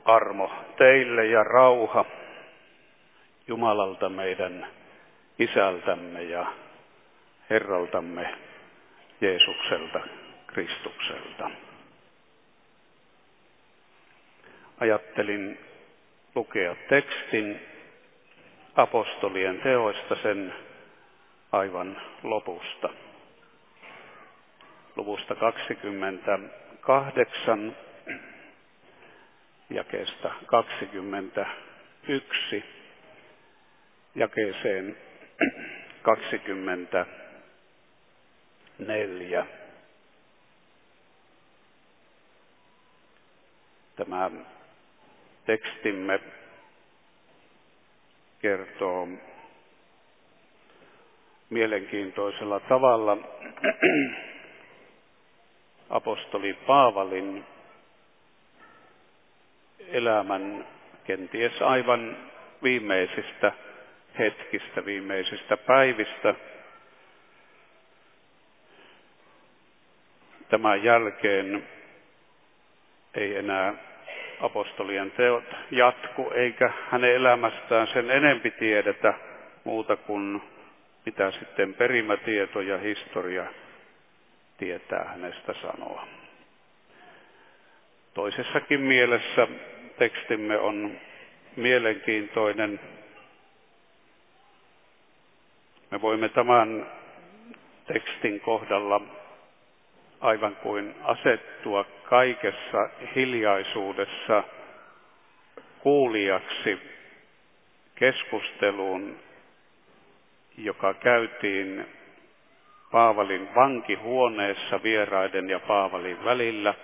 Armo teille ja rauha Jumalalta meidän Isältämme ja Herraltamme Jeesukselta Kristukselta. Ajattelin lukea tekstin apostolien teoista sen aivan lopusta. Luvusta 28, jakeesta 21, jakeeseen 24. Tämä tekstimme kertoo mielenkiintoisella tavalla apostoli Paavalin elämän kenties aivan viimeisistä hetkistä, viimeisistä päivistä. Tämän jälkeen ei enää apostolien teot jatku, eikä hänen elämästään sen enempi tiedetä muuta kuin mitä sitten perimätieto ja historia tietää hänestä sanoa. Toisessakin mielessä tekstimme on mielenkiintoinen. Me voimme tämän tekstin kohdalla aivan kuin asettua kaikessa hiljaisuudessa kuulijaksi keskusteluun, joka käytiin Paavalin vankihuoneessa vieraiden ja Paavalin välillä.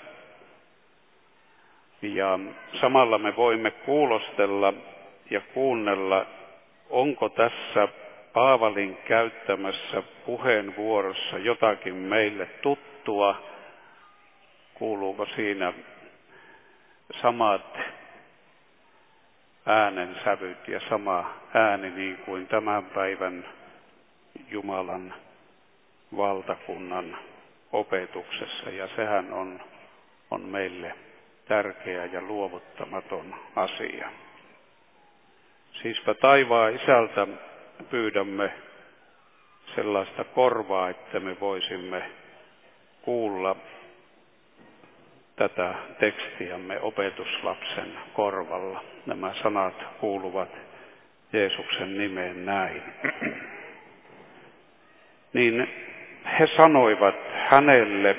Ja samalla me voimme kuulostella ja kuunnella, onko tässä Paavalin käyttämässä puheenvuorossa jotakin meille tuttua, kuuluuko siinä samat äänensävyt ja sama ääni niin kuin tämän päivän Jumalan valtakunnan opetuksessa, ja sehän on meille tärkeä ja luovuttamaton asia. Siispä taivaan Isältä pyydämme sellaista korvaa, että me voisimme kuulla tätä tekstiämme opetuslapsen korvalla. Nämä sanat kuuluvat Jeesuksen nimeen näin. Niin he sanoivat hänelle,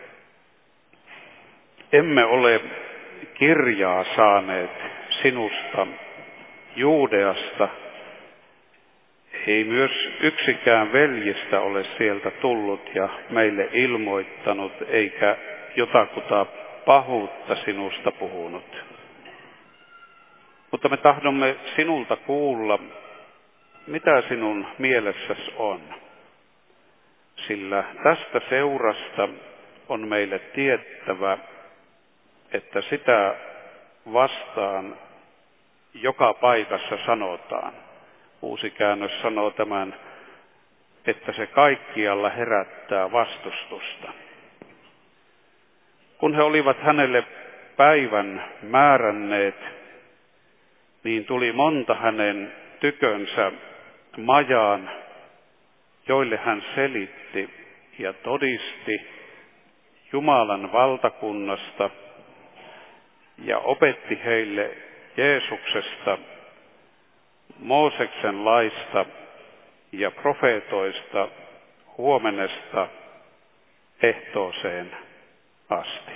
emme ole kirjaa saaneet sinusta Juudeasta, ei myös yksikään veljistä ole sieltä tullut ja meille ilmoittanut, eikä jotakuta pahuutta sinusta puhunut. Mutta me tahdomme sinulta kuulla, mitä sinun mielessäsi on. Sillä tästä seurasta on meille tiettävä, että sitä vastaan joka paikassa sanotaan. Uusi käännös sanoo tämän, että se kaikkialla herättää vastustusta. Kun he olivat hänelle päivän määränneet, niin tuli monta hänen tykönsä majaan, joille hän selitti ja todisti Jumalan valtakunnasta ja opetti heille Jeesuksesta, Mooseksen laista ja profeetoista huomenesta ehtooseen asti.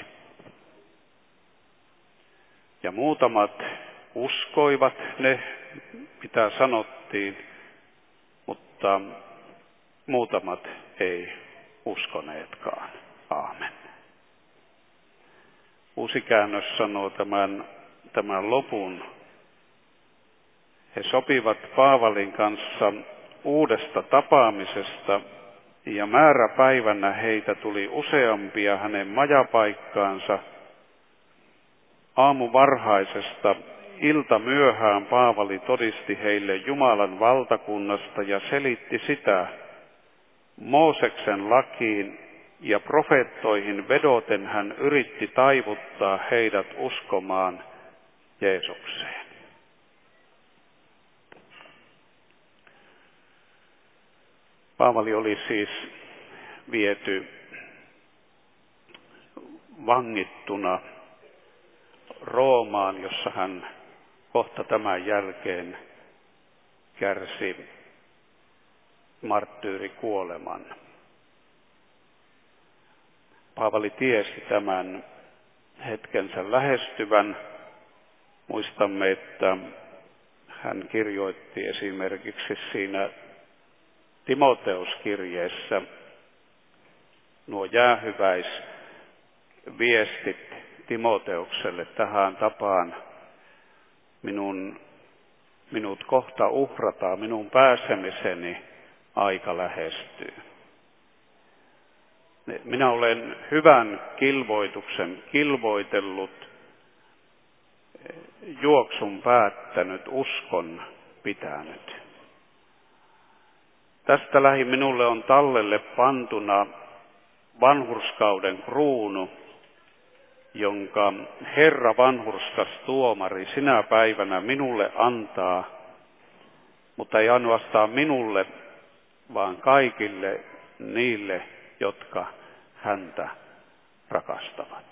Ja muutamat uskoivat ne, mitä sanottiin, mutta muutamat ei uskoneetkaan. Aamen. Uusi käännös sanoo tämän lopun. He sopivat Paavalin kanssa uudesta tapaamisesta, ja määräpäivänä heitä tuli useampia hänen majapaikkaansa. Aamuvarhaisesta iltamyöhään Paavali todisti heille Jumalan valtakunnasta ja selitti sitä Mooseksen lakiin ja profeettoihin vedoten hän yritti taivuttaa heidät uskomaan Jeesukseen. Paavali oli siis viety vangittuna Roomaan, jossa hän kohta tämän jälkeen kärsi marttyyrikuoleman. Paavali tiesi tämän hetkensä lähestyvän. Muistamme, että hän kirjoitti esimerkiksi siinä Timoteuskirjeessä nuo jäähyväisviestit Timoteukselle tähän tapaan: minut kohta uhrataan, minun pääsemiseni aika lähestyy. Minä olen hyvän kilvoituksen kilvoitellut, juoksun päättänyt, uskon pitänyt. Tästä lähi minulle on tallelle pantuna vanhurskauden kruunu, jonka Herra vanhurskas tuomari sinä päivänä minulle antaa, mutta ei ainoastaan minulle, vaan kaikille niille, jotka häntä rakastavat.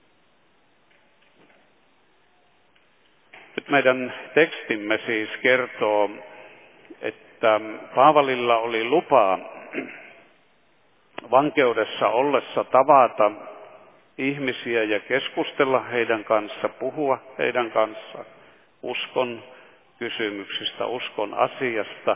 Nyt meidän tekstimme siis kertoo, että Paavalilla oli lupa vankeudessa ollessa tavata ihmisiä ja keskustella heidän kanssa, puhua heidän kanssa uskon kysymyksistä, uskon asiasta.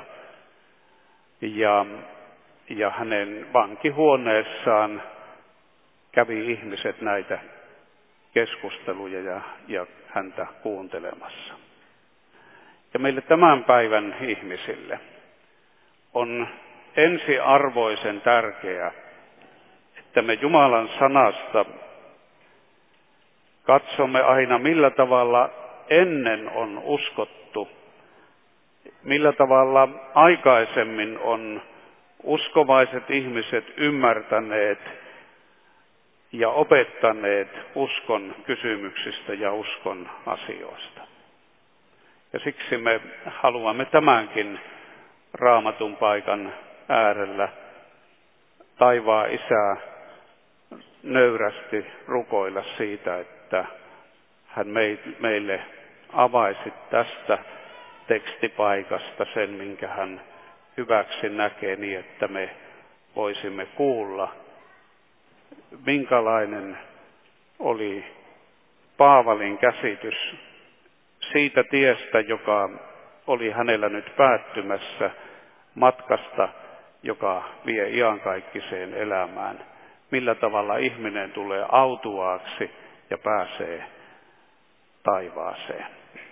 Ja hänen vankihuoneessaan kävi ihmiset näitä keskusteluja ja häntä kuuntelemassa. Ja meille tämän päivän ihmisille on ensiarvoisen tärkeää, että me Jumalan sanasta katsomme aina, millä tavalla ennen on uskottu, millä tavalla aikaisemmin on uskovaiset ihmiset ymmärtäneet ja opettaneet uskon kysymyksistä ja uskon asioista. Ja siksi me haluamme tämänkin Raamatun paikan äärellä taivaan Isää nöyrästi rukoilla siitä, että hän meille avaisi tästä tekstipaikasta sen, minkä hän hyväksi näkee, niin että me voisimme kuulla, minkälainen oli Paavalin käsitys siitä tiestä, joka oli hänellä nyt päättymässä, matkasta, joka vie iankaikkiseen elämään. Millä tavalla ihminen tulee autuaaksi ja pääsee taivaaseen.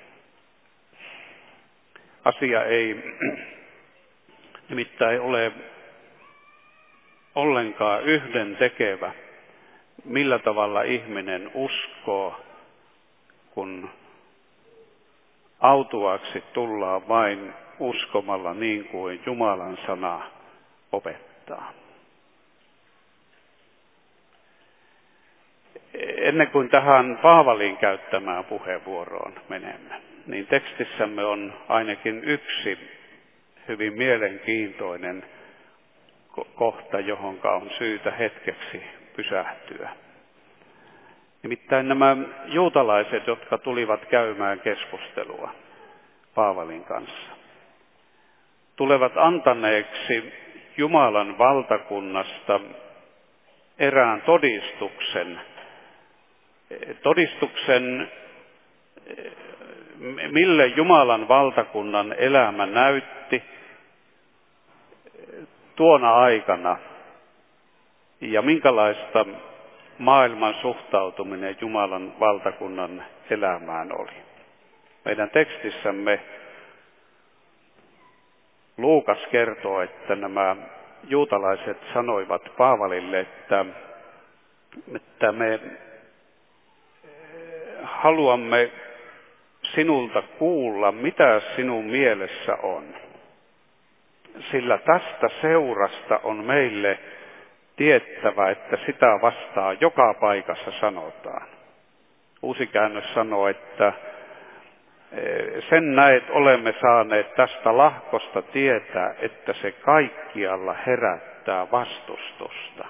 Asia ei nimittäin ole ollenkaan yhdentekevä, millä tavalla ihminen uskoo, kun autuaaksi tullaan vain uskomalla niin kuin Jumalan sana opettaa. Ennen kuin tähän Paavalin käyttämään puheenvuoroon menemme, niin tekstissämme on ainakin yksi hyvin mielenkiintoinen kohta, johonka on syytä hetkeksi pysähtyä. Nimittäin nämä juutalaiset, jotka tulivat käymään keskustelua Paavalin kanssa, tulevat antaneeksi Jumalan valtakunnasta erään todistuksen, mille Jumalan valtakunnan elämä näytti tuona aikana ja minkälaista maailman suhtautuminen Jumalan valtakunnan elämään oli. Meidän tekstissämme Luukas kertoo, että nämä juutalaiset sanoivat Paavalille, että me haluamme sinulta kuulla, mitä sinun mielessä on. Sillä tästä seurasta on meille tiettävä, että sitä vastaan joka paikassa sanotaan. Uusi käännös sanoo, että Sen näet olemme saaneet tästä lahkosta tietää, että se kaikkialla herättää vastustusta.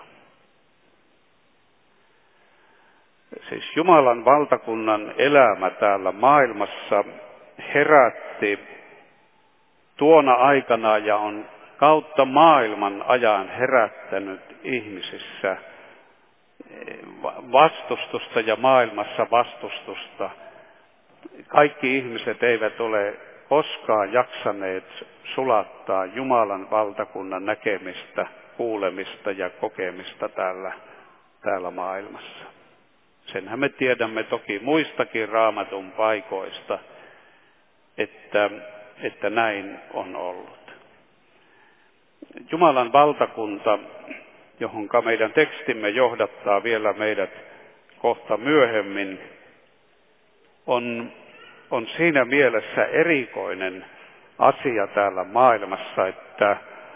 Siis Jumalan valtakunnan elämä täällä maailmassa herätti tuona aikana ja on kautta maailman ajan herättänyt ihmisissä vastustusta ja maailmassa vastustusta. Kaikki ihmiset eivät ole koskaan jaksaneet sulattaa Jumalan valtakunnan näkemistä, kuulemista ja kokemista täällä maailmassa. Senhän me tiedämme toki muistakin Raamatun paikoista, että näin on ollut. Jumalan valtakunta, johonka meidän tekstimme johdattaa vielä meidät kohta myöhemmin, on siinä mielessä erikoinen asia täällä maailmassa, että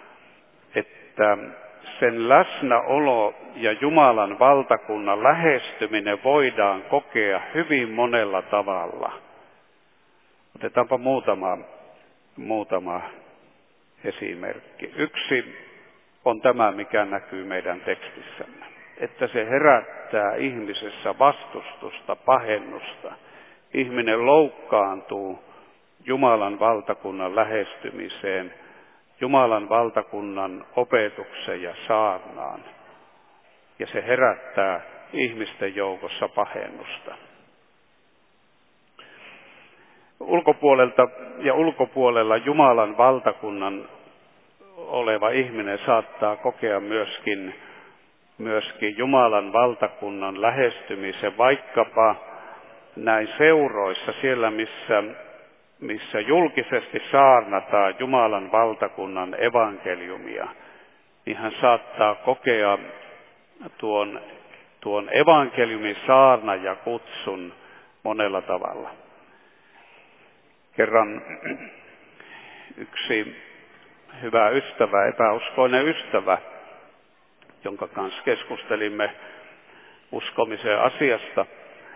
sen läsnäolo ja Jumalan valtakunnan lähestyminen voidaan kokea hyvin monella tavalla. Otetaanpa muutama esimerkki. Yksi on tämä, mikä näkyy meidän tekstissämme, että se herättää ihmisessä vastustusta, pahennusta. Ihminen loukkaantuu Jumalan valtakunnan lähestymiseen, Jumalan valtakunnan opetukseen ja saarnaan. Ja se herättää ihmisten joukossa pahennusta. Ulkopuolella Jumalan valtakunnan oleva ihminen saattaa kokea myöskin Jumalan valtakunnan lähestymisen, vaikkapa näin seuroissa, siellä missä julkisesti saarnataan Jumalan valtakunnan evankeliumia, niin hän saattaa kokea tuon evankeliumin saarna ja kutsun monella tavalla. Kerran yksi hyvä ystävä, epäuskoinen ystävä, jonka kanssa keskustelimme uskomisen asiasta,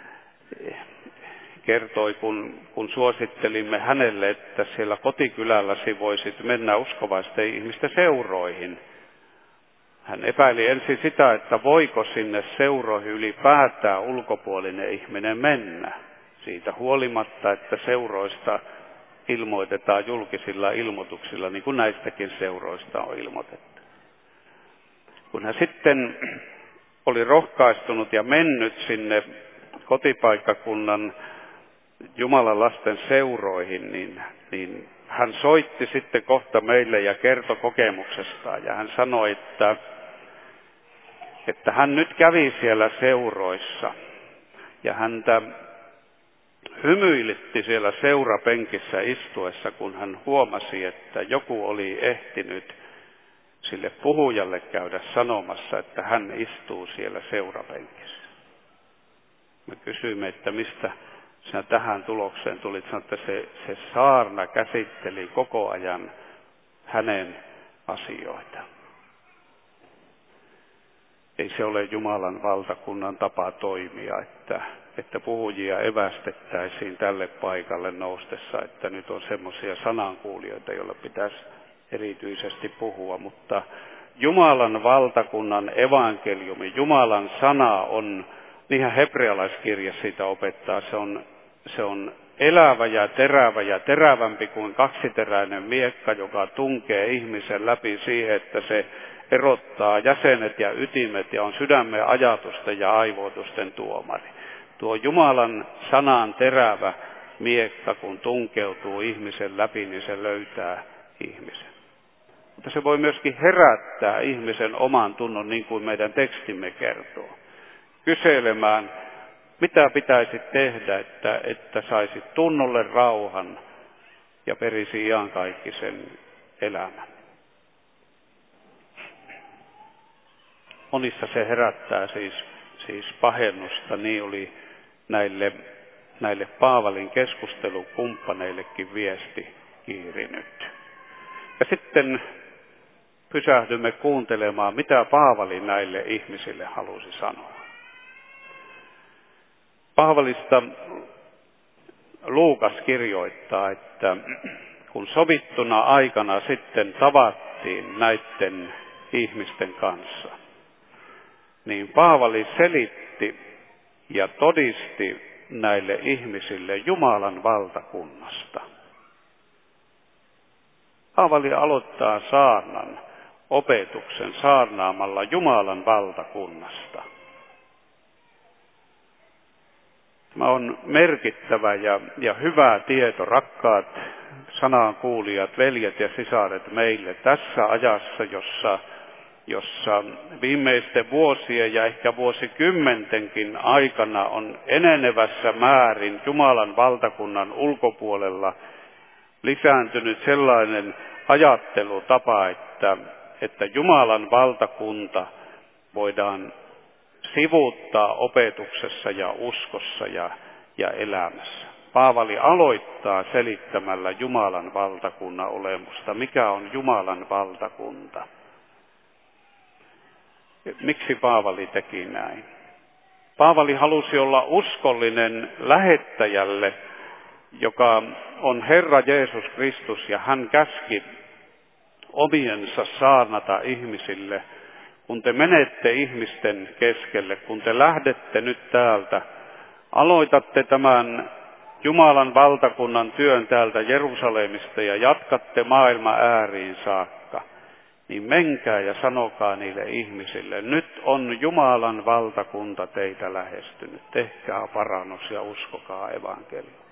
kertoi, kun suosittelimme hänelle, että siellä kotikylälläsi voisit mennä uskovaisten ihmisten seuroihin. Hän epäili ensin sitä, että voiko sinne seuroihin ylipäätään ulkopuolinen ihminen mennä. Siitä huolimatta, että seuroista ilmoitetaan julkisilla ilmoituksilla, niin kuin näistäkin seuroista on ilmoitettu. Kun hän sitten oli rohkaistunut ja mennyt sinne kotipaikkakunnan Jumalan lasten seuroihin, niin hän soitti sitten kohta meille ja kertoi kokemuksestaan. Ja hän sanoi, että hän nyt kävi siellä seuroissa ja häntä hymyilytti siellä seurapenkissä istuessa, kun hän huomasi, että joku oli ehtinyt sille puhujalle käydä sanomassa, että hän istuu siellä seurapenkissä. Me kysyimme, että mistä sinä tähän tulokseen tulit. Sanoit, että se saarna käsitteli koko ajan hänen asioitaan. Ei se ole Jumalan valtakunnan tapa toimia, että puhujia evästettäisiin tälle paikalle noustessa, että nyt on semmoisia sanankuulijoita, joilla pitäisi erityisesti puhua, mutta Jumalan valtakunnan evankeliumi, Jumalan sana on, niinhän hebrealaiskirja siitä opettaa, se on elävä ja terävämpi kuin kaksiteräinen miekka, joka tunkee ihmisen läpi siihen, että se erottaa jäsenet ja ytimet ja on sydämen ajatusten ja aivoitusten tuomari. Tuo Jumalan sanan terävä miekka, kun tunkeutuu ihmisen läpi, niin se löytää ihmisen. Mutta se voi myöskin herättää ihmisen oman tunnon, niin kuin meidän tekstimme kertoo. Kyselemään, mitä pitäisi tehdä, että saisi tunnolle rauhan ja perisi iankaikkisen elämän. Monissa se herättää siis pahennusta, niin oli näille Paavalin keskustelukumppaneillekin viesti kiirinyt. Ja sitten pysähdymme kuuntelemaan, mitä Paavali näille ihmisille halusi sanoa. Paavalista Luukas kirjoittaa, että kun sovittuna aikana sitten tavattiin näiden ihmisten kanssa, niin Paavali selitti ja todisti näille ihmisille Jumalan valtakunnasta. Paavali aloittaa saarnan opetuksen saarnaamalla Jumalan valtakunnasta. Tämä on merkittävä ja hyvä tieto, rakkaat sanankuulijat, veljet ja sisaret, meille tässä ajassa, jossa viimeisten vuosien ja ehkä vuosikymmentenkin aikana on enenevässä määrin Jumalan valtakunnan ulkopuolella lisääntynyt sellainen ajattelutapa, että Jumalan valtakunta voidaan sivuuttaa opetuksessa ja uskossa ja elämässä. Paavali aloittaa selittämällä Jumalan valtakunnan olemusta. Mikä on Jumalan valtakunta? Miksi Paavali teki näin? Paavali halusi olla uskollinen lähettäjälle, joka on Herra Jeesus Kristus, ja hän käski omiensa saarnata ihmisille. Kun te menette ihmisten keskelle, kun te lähdette nyt täältä, aloitatte tämän Jumalan valtakunnan työn täältä Jerusalemista ja jatkatte maailman ääriin saakka, niin menkää ja sanokaa niille ihmisille, nyt on Jumalan valtakunta teitä lähestynyt, tehkää parannus ja uskokaa evankeliumia.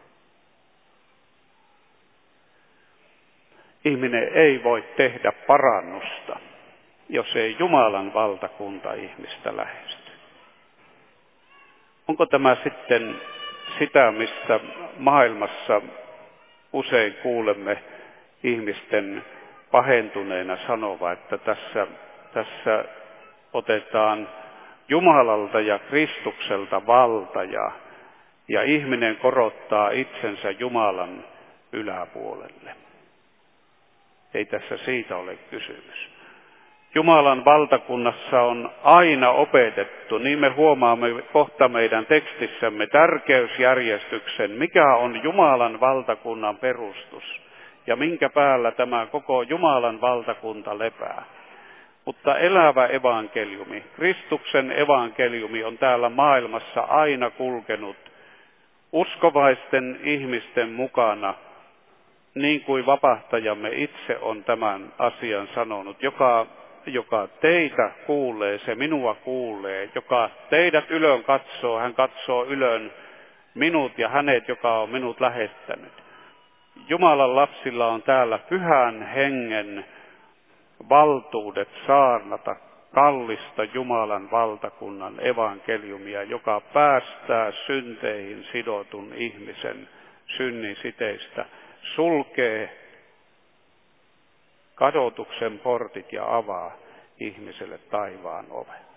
Ihminen ei voi tehdä parannusta, jos ei Jumalan valtakunta ihmistä lähesty. Onko tämä sitten sitä, mistä maailmassa usein kuulemme ihmisten pahentuneena sanova, että tässä otetaan Jumalalta ja Kristukselta valta ja ihminen korottaa itsensä Jumalan yläpuolelle. Ei tässä siitä ole kysymys. Jumalan valtakunnassa on aina opetettu, niin me huomaamme kohta meidän tekstissämme tärkeysjärjestyksen, mikä on Jumalan valtakunnan perustus ja minkä päällä tämä koko Jumalan valtakunta lepää. Mutta elävä evankeliumi, Kristuksen evankeliumi on täällä maailmassa aina kulkenut uskovaisten ihmisten mukana, niin kuin vapahtajamme itse on tämän asian sanonut, joka teitä kuulee, se minua kuulee, joka teidät ylön katsoo, hän katsoo ylön minut ja hänet, joka on minut lähettänyt. Jumalan lapsilla on täällä pyhän hengen valtuudet saarnata kallista Jumalan valtakunnan evankeliumia, joka päästää synteihin sidotun ihmisen synnin siteistä, sulkee kadotuksen portit ja avaa ihmiselle taivaan ovet.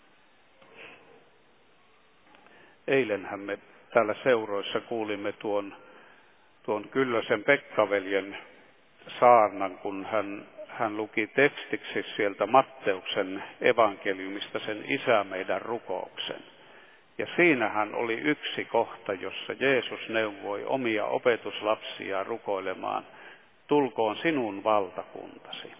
Eilenhän me täällä seuroissa kuulimme tuon Kyllösen Pekka-veljen saarnan, kun hän luki tekstiksi sieltä Matteuksen evankeliumista sen Isä meidän rukouksen. Ja siinähän oli yksi kohta, jossa Jeesus neuvoi omia opetuslapsia rukoilemaan, tulkoon sinun valtakuntasi.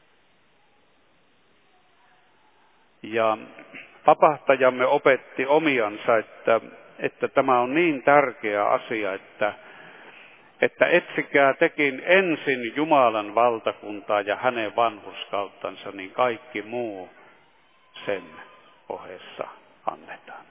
Ja vapahtajamme opetti omiansa, että tämä on niin tärkeä asia, että etsikää tekin ensin Jumalan valtakuntaa ja hänen vanhurskauttansa, niin kaikki muu sen ohessa annetaan.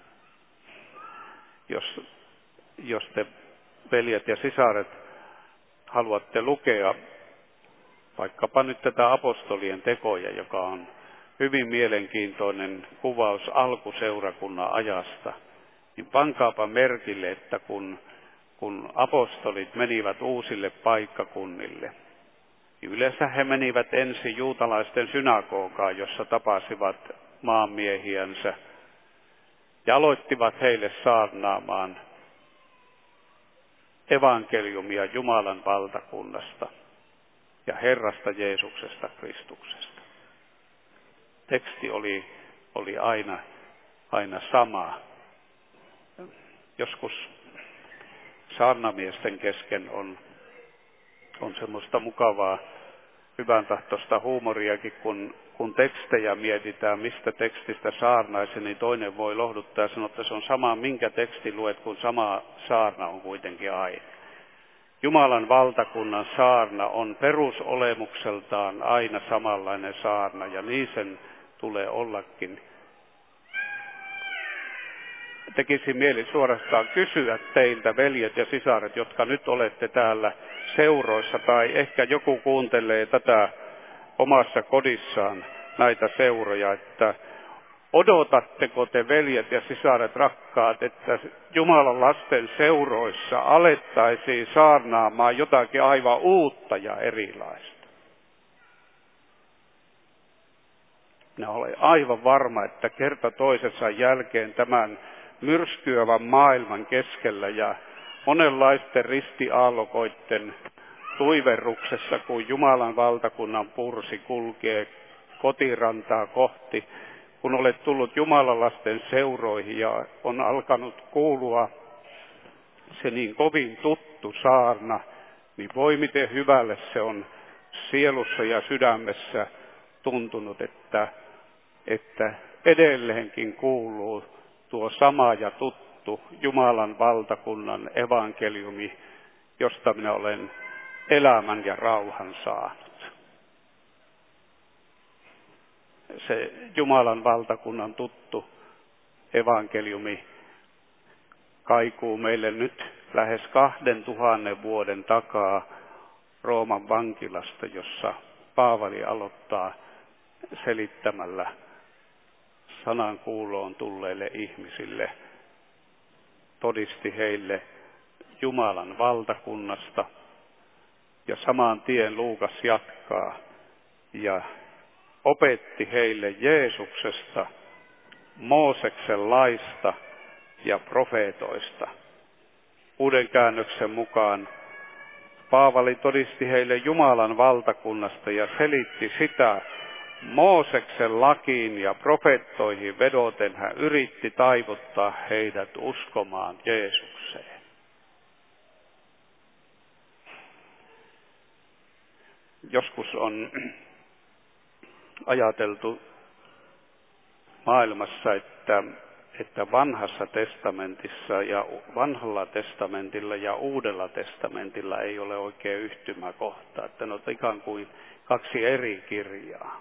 Jos te, veljet ja sisaret, haluatte lukea vaikkapa nyt tätä apostolien tekoja, joka on hyvin mielenkiintoinen kuvaus alkuseurakunnan ajasta, niin pankaapa merkille, että kun apostolit menivät uusille paikkakunnille, niin yleensä he menivät ensin juutalaisten synagogaan, jossa tapasivat maanmiehiänsä ja aloittivat heille saarnaamaan evankeliumia Jumalan valtakunnasta ja Herrasta Jeesuksesta Kristuksesta. Teksti oli aina sama. Joskus saarnamiesten kesken on semmoista mukavaa, hyvän tahtoista huumoriakin, kun tekstejä mietitään, mistä tekstistä saarnaisi, niin toinen voi lohduttaa ja sanoa, että se on sama, minkä teksti luet, kun sama saarna on kuitenkin aina. Jumalan valtakunnan saarna on perusolemukseltaan aina samanlainen saarna, ja niin sen tulee ollakin. Tekisi mieli suorastaan kysyä teiltä, veljet ja sisaret, jotka nyt olette täällä seuroissa, tai ehkä joku kuuntelee tätä omassa kodissaan näitä seuroja, että odotatteko te, veljet ja sisaret rakkaat, että Jumalan lasten seuroissa alettaisiin saarnaamaan jotakin aivan uutta ja erilaista? Minä olen aivan varma, että kerta toisensa jälkeen tämän myrskyävän maailman keskellä ja monenlaisten ristiaallokoiden tuiverruksessa, kun Jumalan valtakunnan pursi kulkee kotirantaa kohti, kun olet tullut Jumalan lasten seuroihin ja on alkanut kuulua se niin kovin tuttu saarna, niin voi miten hyvälle se on sielussa ja sydämessä tuntunut, että edelleenkin kuuluu tuo sama ja tuttu Jumalan valtakunnan evankeliumi, josta minä olen elämän ja rauhan saanut. Se Jumalan valtakunnan tuttu evankeliumi kaikuu meille nyt lähes 2000 vuoden takaa Rooman vankilasta, jossa Paavali aloittaa selittämällä sanan kuuloon tulleille ihmisille, todisti heille Jumalan valtakunnasta, ja saman tien Luukas jatkaa ja opetti heille Jeesuksesta, Mooseksen laista ja profeetoista. Uuden käännöksen mukaan Paavali todisti heille Jumalan valtakunnasta ja selitti sitä Mooseksen lakiin ja profeettoihin vedoten. Hän yritti taivuttaa heidät uskomaan Jeesukseen. Joskus on ajateltu maailmassa, että vanhassa testamentissa ja vanhalla testamentilla ja uudella testamentilla ei ole oikein yhtymäkohtaa, että ne on ikään kuin kaksi eri kirjaa.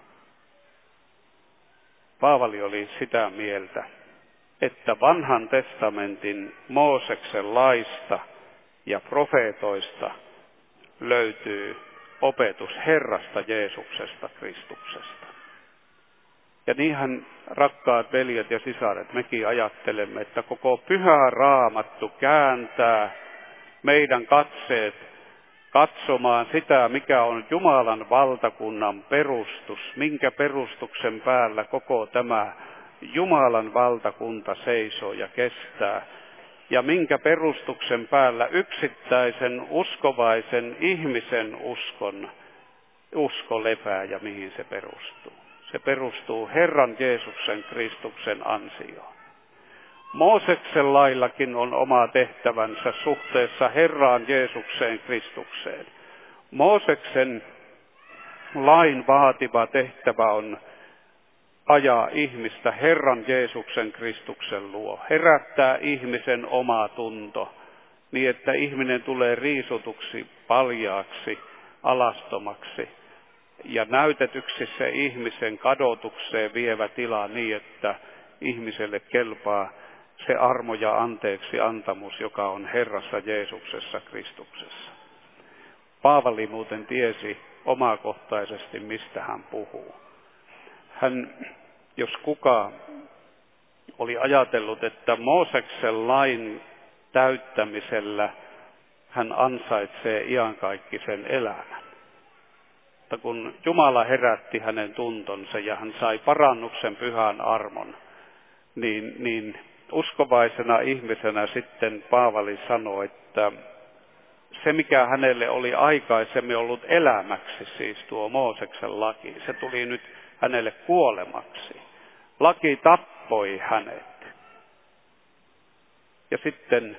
Paavali oli sitä mieltä, että vanhan testamentin Mooseksen laista ja profeetoista löytyy opetus Herrasta Jeesuksesta Kristuksesta. Ja niinhän, rakkaat veljet ja sisaret, mekin ajattelemme, että koko pyhä Raamattu kääntää meidän katseet katsomaan sitä, mikä on Jumalan valtakunnan perustus, minkä perustuksen päällä koko tämä Jumalan valtakunta seisoo ja kestää, ja minkä perustuksen päällä yksittäisen uskovaisen ihmisen usko lepää ja mihin se perustuu. Se perustuu Herran Jeesuksen Kristuksen ansioon. Mooseksen laillakin on oma tehtävänsä suhteessa Herraan Jeesukseen Kristukseen. Mooseksen lain vaativa tehtävä on ajaa ihmistä Herran Jeesuksen Kristuksen luo, herättää ihmisen oma tunto, niin että ihminen tulee riisutuksi, paljaaksi, alastomaksi ja näytetyksi se ihmisen kadotukseen vievä tila niin, että ihmiselle kelpaa se armo ja anteeksi antamus, joka on Herrassa Jeesuksessa Kristuksessa. Paavali muuten tiesi omakohtaisesti, mistä hän puhuu. Hän, jos kuka, oli ajatellut, että Mooseksen lain täyttämisellä hän ansaitsee iankaikkisen elämän. Mutta kun Jumala herätti hänen tuntonsa ja hän sai parannuksen pyhän armon, niin uskovaisena ihmisenä sitten Paavali sanoi, että se mikä hänelle oli aikaisemmin ollut elämäksi, siis tuo Mooseksen laki, se tuli nyt hänelle kuolemaksi. Laki tappoi hänet. Ja sitten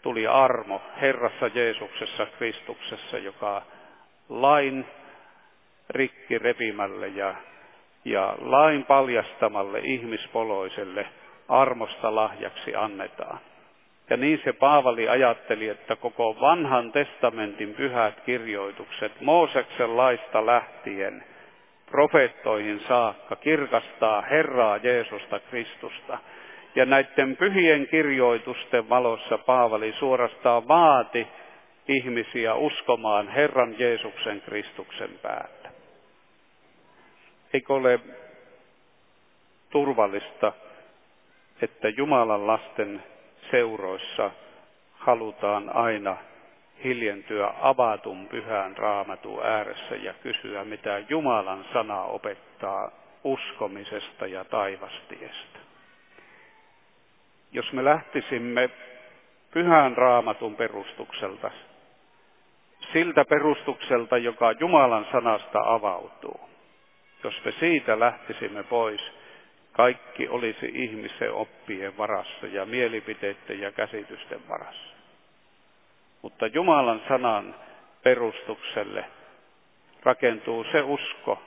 tuli armo Herrassa Jeesuksessa Kristuksessa, joka lain rikki repimälle ja lain paljastamalle ihmispoloiselle armosta lahjaksi annetaan. Ja niin se Paavali ajatteli, että koko vanhan testamentin pyhät kirjoitukset Mooseksen laista lähtien profeettoihin saakka kirkastaa Herraa Jeesusta Kristusta. Ja näiden pyhien kirjoitusten valossa Paavali suorastaan vaati ihmisiä uskomaan Herran Jeesuksen Kristuksen päälle. Eikö ole turvallista, että Jumalan lasten seuroissa halutaan aina hiljentyä avatun pyhän Raamatun ääressä ja kysyä, mitä Jumalan sana opettaa uskomisesta ja taivastiestä. Jos me lähtisimme pyhän Raamatun perustukselta, siltä perustukselta, joka Jumalan sanasta avautuu, jos me siitä lähtisimme pois, kaikki olisi ihmisen oppien varassa ja mielipiteiden ja käsitysten varassa. Mutta Jumalan sanan perustukselle rakentuu se usko,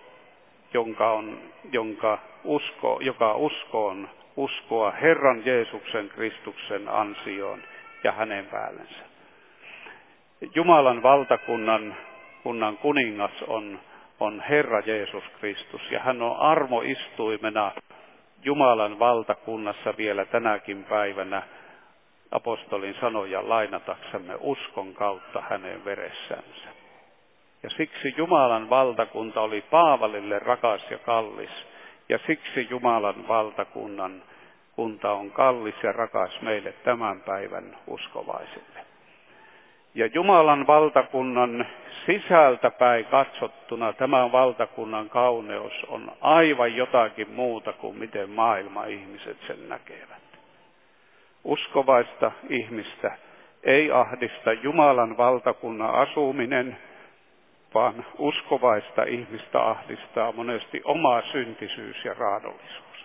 joka uskoon uskoa Herran Jeesuksen Kristuksen ansioon ja hänen päällensä. Jumalan valtakunnan kuningas on Herra Jeesus Kristus ja hän on armoistuimena Jumalan valtakunnassa vielä tänäkin päivänä apostolin sanoja lainataksamme uskon kautta hänen veressänsä. Ja siksi Jumalan valtakunta oli Paavalille rakas ja kallis. Ja siksi Jumalan valtakunta on kallis ja rakas meille tämän päivän uskovaisille. Ja Jumalan valtakunnan sisältäpäin katsottuna tämän valtakunnan kauneus on aivan jotakin muuta kuin miten maailman ihmiset sen näkevät. Uskovaista ihmistä ei ahdista Jumalan valtakunnan asuminen, vaan uskovaista ihmistä ahdistaa monesti oma syntisyys ja raadollisuus.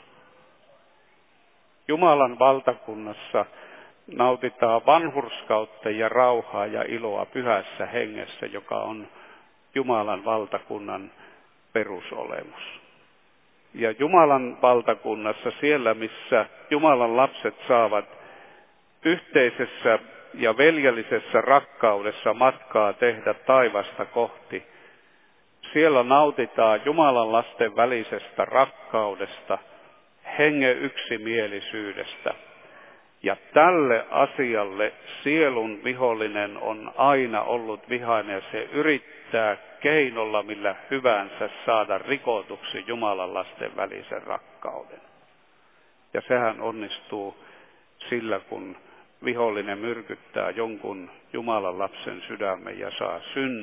Jumalan valtakunnassa nautitaan vanhurskautta ja rauhaa ja iloa pyhässä hengessä, joka on Jumalan valtakunnan perusolemus. Ja Jumalan valtakunnassa siellä, missä Jumalan lapset saavat yhteisessä ja veljellisessä rakkaudessa matkaa tehdä taivasta kohti, siellä nautitaan Jumalan lasten välisestä rakkaudesta, hengen yksimielisyydestä. Ja tälle asialle sielun vihollinen on aina ollut vihainen ja se yrittää keinolla millä hyvänsä saada rikotuksi Jumalan lasten välisen rakkauden. Ja sehän onnistuu sillä, kun vihollinen myrkyttää jonkun Jumalan lapsen sydämen ja saa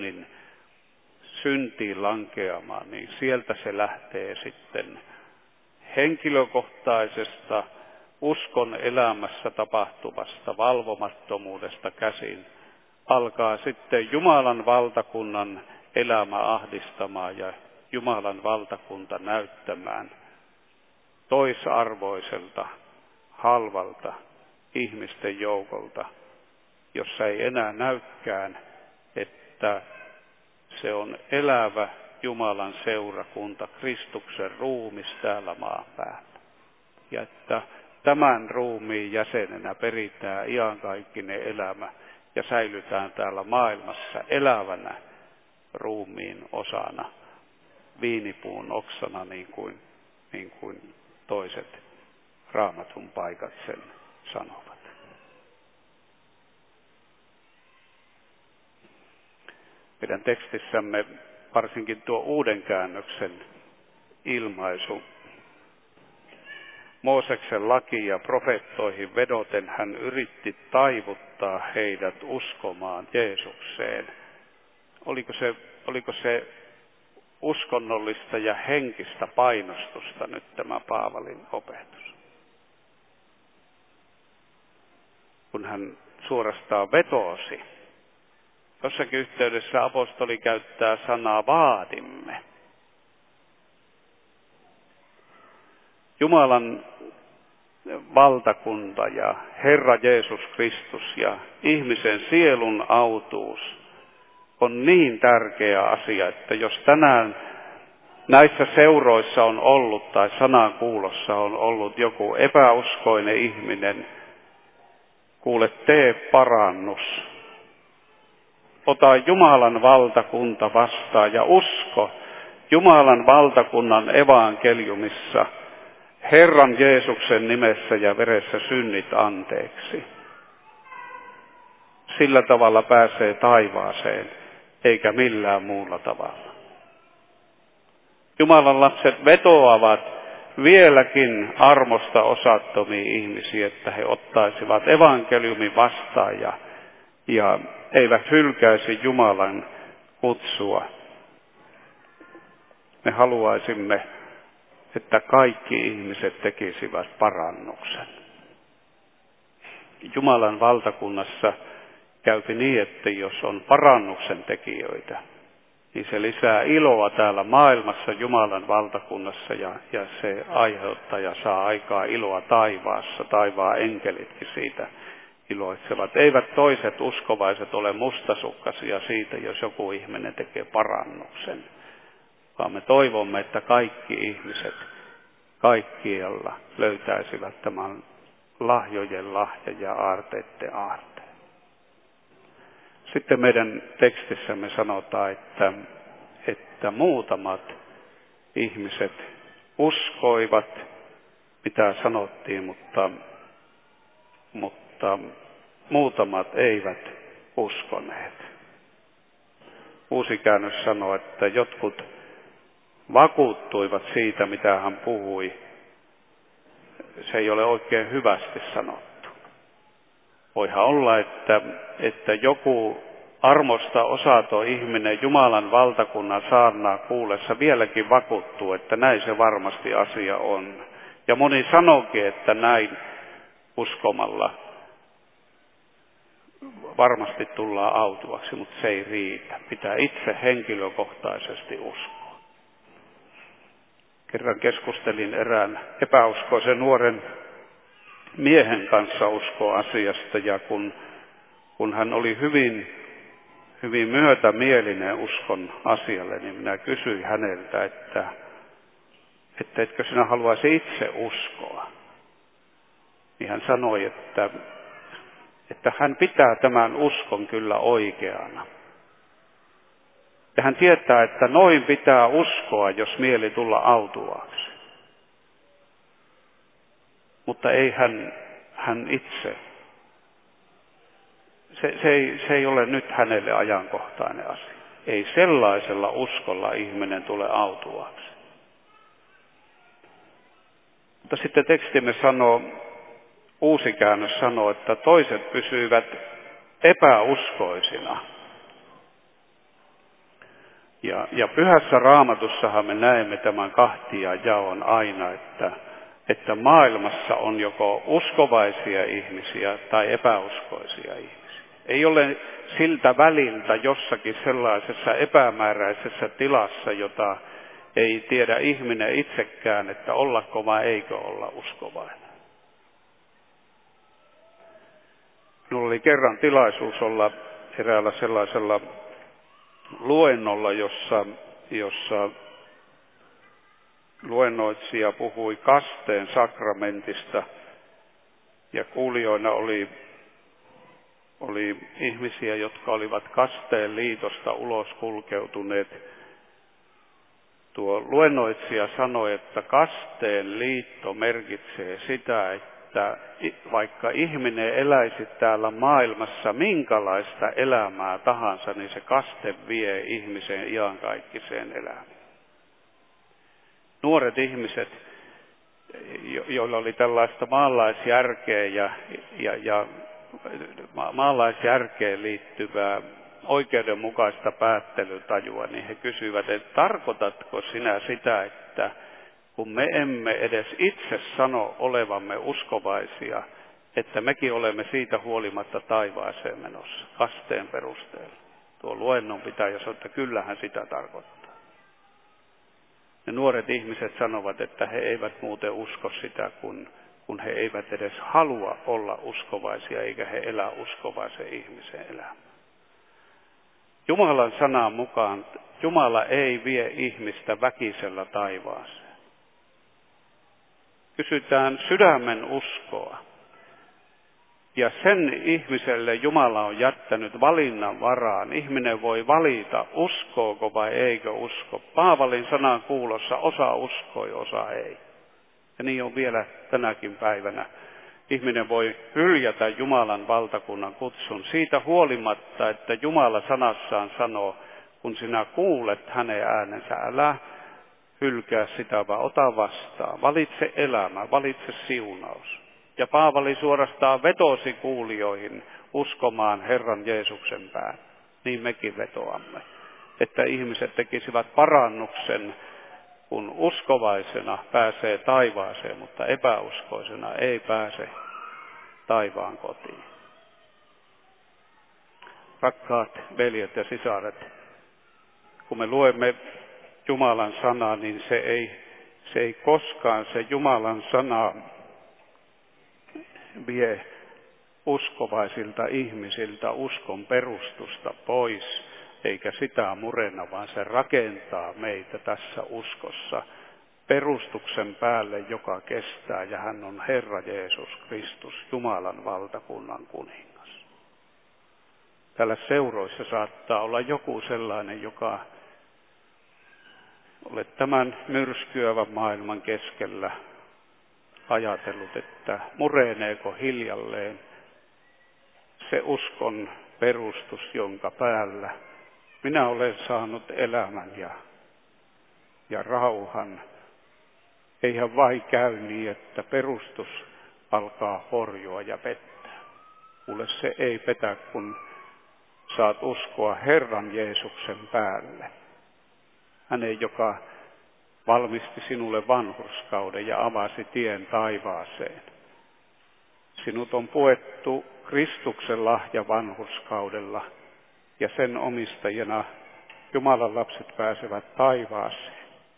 syntiin lankeamaan, niin sieltä se lähtee sitten henkilökohtaisesta uskon elämässä tapahtuvasta valvomattomuudesta käsin. Alkaa sitten Jumalan valtakunnan elämä ahdistamaan ja Jumalan valtakunta näyttämään toisarvoiselta, halvalta ihmisten joukolta, jossa ei enää näykään, että se on elävä Jumalan seurakunta, Kristuksen ruumis täällä maan päällä. Ja että tämän ruumiin jäsenenä peritään iankaikkinen elämä ja säilytään täällä maailmassa elävänä ruumiin osana, viinipuun oksana, niin kuin toiset Raamatun paikat sen sanovat. Meidän tekstissämme varsinkin tuo uuden käännöksen ilmaisu. Mooseksen laki ja profeettoihin vedoten hän yritti taivuttaa heidät uskomaan Jeesukseen. Oliko se uskonnollista ja henkistä painostusta nyt tämä Paavalin opetus? Kun hän suorastaan vetosi. Jossakin yhteydessä apostoli käyttää sanaa vaadimme. Jumalan valtakunta ja Herra Jeesus Kristus ja ihmisen sielun autuus on niin tärkeä asia, että jos tänään näissä seuroissa on ollut tai sanan kuulossa on ollut joku epäuskoinen ihminen, kuule, tee parannus. Ota Jumalan valtakunta vastaan ja usko Jumalan valtakunnan evankeliumissa Herran Jeesuksen nimessä ja veressä synnit anteeksi. Sillä tavalla pääsee taivaaseen, eikä millään muulla tavalla. Jumalan lapset vetoavat vieläkin armosta osattomia ihmisiä, että he ottaisivat evankeliumin vastaan ja eivät hylkäisi Jumalan kutsua. Me haluaisimme, että kaikki ihmiset tekisivät parannuksen. Jumalan valtakunnassa käypi niin, että jos on parannuksen tekijöitä, niin se lisää iloa täällä maailmassa Jumalan valtakunnassa ja se aiheuttaa ja saa aikaa iloa taivaassa. Taivaan enkelitkin siitä iloitsevat. Eivät toiset uskovaiset ole mustasukkaisia siitä, jos joku ihminen tekee parannuksen, vaan me toivomme, että kaikki ihmiset kaikkialla löytäisivät tämän lahjojen lahja ja aarteiden aarteen. Sitten meidän tekstissämme sanotaan, että muutamat ihmiset uskoivat, mitä sanottiin, mutta muutamat eivät uskoneet. Uusi käännös sanoo, että jotkut vakuuttuivat siitä, mitä hän puhui. Se ei ole oikein hyvästi sanottu. Voihan olla, että joku armosta osaton ihminen Jumalan valtakunnan saarnaa kuullessa vieläkin vakuuttuu, että näin se varmasti asia on. Ja moni sanookin, että näin uskomalla varmasti tullaan autuaksi, mutta se ei riitä. Pitää itse henkilökohtaisesti uskoa. Kerran keskustelin erään epäuskoisen nuoren miehen kanssa uskoasiasta ja kun hän oli hyvin myötämielinen uskon asialle, niin minä kysyin häneltä, että etkö sinä haluaisi itse uskoa. Niin hän sanoi, että hän pitää tämän uskon kyllä oikeana. Ja hän tietää, että noin pitää uskoa, jos mieli tulla autuaaksi. Mutta ei hän itse. Se ei ole nyt hänelle ajankohtainen asia. Ei sellaisella uskolla ihminen tule autuaaksi. Mutta sitten tekstimme sanoo, uusi käännös sanoo, että toiset pysyivät epäuskoisina. Ja Pyhässä Raamatussahan me näemme tämän kahtia jaon aina, että maailmassa on joko uskovaisia ihmisiä tai epäuskoisia ihmisiä. Ei ole siltä väliltä jossakin sellaisessa epämääräisessä tilassa, jota ei tiedä ihminen itsekään, että ollako vai eikö olla uskovainen. Minulla oli kerran tilaisuus olla eräällä sellaisella luennolla, jossa luennoitsija puhui kasteen sakramentista ja kuulijoina oli ihmisiä, jotka olivat kasteen liitosta ulos kulkeutuneet. Tuo luennoitsija sanoi, että kasteen liitto merkitsee sitä, että vaikka ihminen eläisi täällä maailmassa minkälaista elämää tahansa, niin se kaste vie ihmisen iankaikkiseen elämään. Nuoret ihmiset, joilla oli tällaista maalaisjärkeä ja maalaisjärkeen liittyvää oikeudenmukaista päättelytajua, niin he kysyivät, että tarkoitatko sinä sitä, että kun me emme edes itse sano olevamme uskovaisia, että mekin olemme siitä huolimatta taivaaseen menossa kasteen perusteella. Tuo luennon pitäjä sanoi, että kyllähän sitä tarkoittaa. Ja nuoret ihmiset sanovat, että he eivät muuten usko sitä, kun kun he eivät edes halua olla uskovaisia, eikä he elä uskovaisen ihmisen elämää. Jumalan sanan mukaan Jumala ei vie ihmistä väkisellä taivaaseen. Kysytään sydämen uskoa. Ja sen ihmiselle Jumala on jättänyt valinnan varaan. Ihminen voi valita, uskooko vai eikö usko. Paavalin sanan kuulossa osa uskoi, osa ei. Ja niin on vielä tänäkin päivänä. Ihminen voi hyljätä Jumalan valtakunnan kutsun siitä huolimatta, että Jumala sanassaan sanoo, kun sinä kuulet hänen äänensä, älä hylkää sitä, vaan ota vastaan. Valitse elämä, valitse siunaus. Ja Paavali suorastaan vetosi kuulijoihin uskomaan Herran Jeesuksen päin. Niin mekin vetoamme, että ihmiset tekisivät parannuksen, kun uskovaisena pääsee taivaaseen, mutta epäuskoisena ei pääse taivaan kotiin. Rakkaat veljet ja sisaret, kun me luemme Jumalan sanaa, niin se ei koskaan se Jumalan sana vie uskovaisilta ihmisiltä uskon perustusta pois, eikä sitä murenna, vaan se rakentaa meitä tässä uskossa perustuksen päälle, joka kestää, ja hän on Herra Jeesus Kristus, Jumalan valtakunnan kuningas. Täällä seuroissa saattaa olla joku sellainen, joka olet tämän myrskyävän maailman keskellä ajatellut, että mureneeko hiljalleen se uskon perustus, jonka päällä minä olen saanut elämän ja rauhan. Eihän vain käy niin, että perustus alkaa horjua ja pettää. Mulle se ei petä, kun saat uskoa Herran Jeesuksen päälle. Hänen, joka valmisti sinulle vanhurskauden ja avasi tien taivaaseen. Sinut on puettu Kristuksen lahja vanhurskaudella, ja sen omistajana Jumalan lapset pääsevät taivaaseen.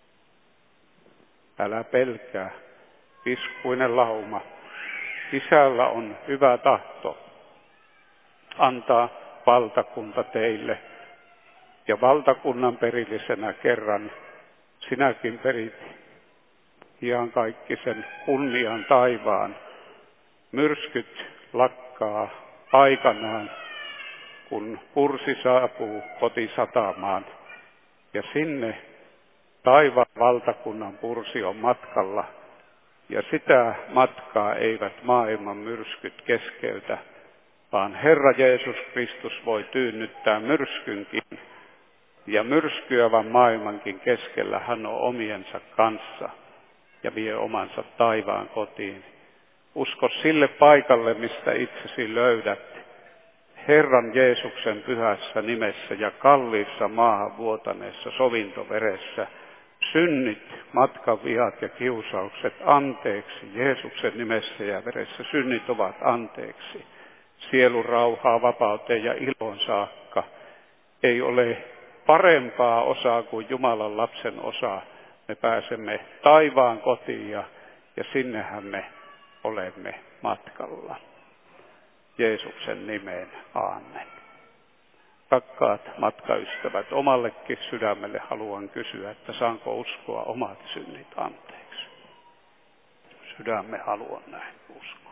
Älä pelkää, piskuinen lauma. Isällä on hyvä tahto antaa valtakunta teille, ja valtakunnan perillisenä kerran sinäkin perit iankaikkisen kunnian taivaan. Myrskyt lakkaa aikanaan, kun pursi saapuu kotisatamaan, ja sinne taivaan valtakunnan pursi on matkalla, ja sitä matkaa eivät maailman myrskyt keskeytä, vaan Herra Jeesus Kristus voi tyynnyttää myrskynkin, ja myrskyävän maailmankin keskellä hän on omiensa kanssa ja vie omansa taivaan kotiin. Usko sille paikalle, mistä itsesi löydät, Herran Jeesuksen pyhässä nimessä ja kalliissa maahan vuotaneessa sovintoveressä. Synnit, matkan vihat ja kiusaukset anteeksi Jeesuksen nimessä ja veressä. Synnit ovat anteeksi. Sielun rauhaa, vapauteen ja iloon saakka. Ei ole parempaa osaa kuin Jumalan lapsen osa. Me pääsemme taivaan kotiin ja sinnehän me olemme matkalla. Jeesuksen nimeen, aamen. Rakkaat matkaystävät, omallekin sydämelle haluan kysyä, että saanko uskoa omat synnit anteeksi. Sydämme haluan näin uskoa.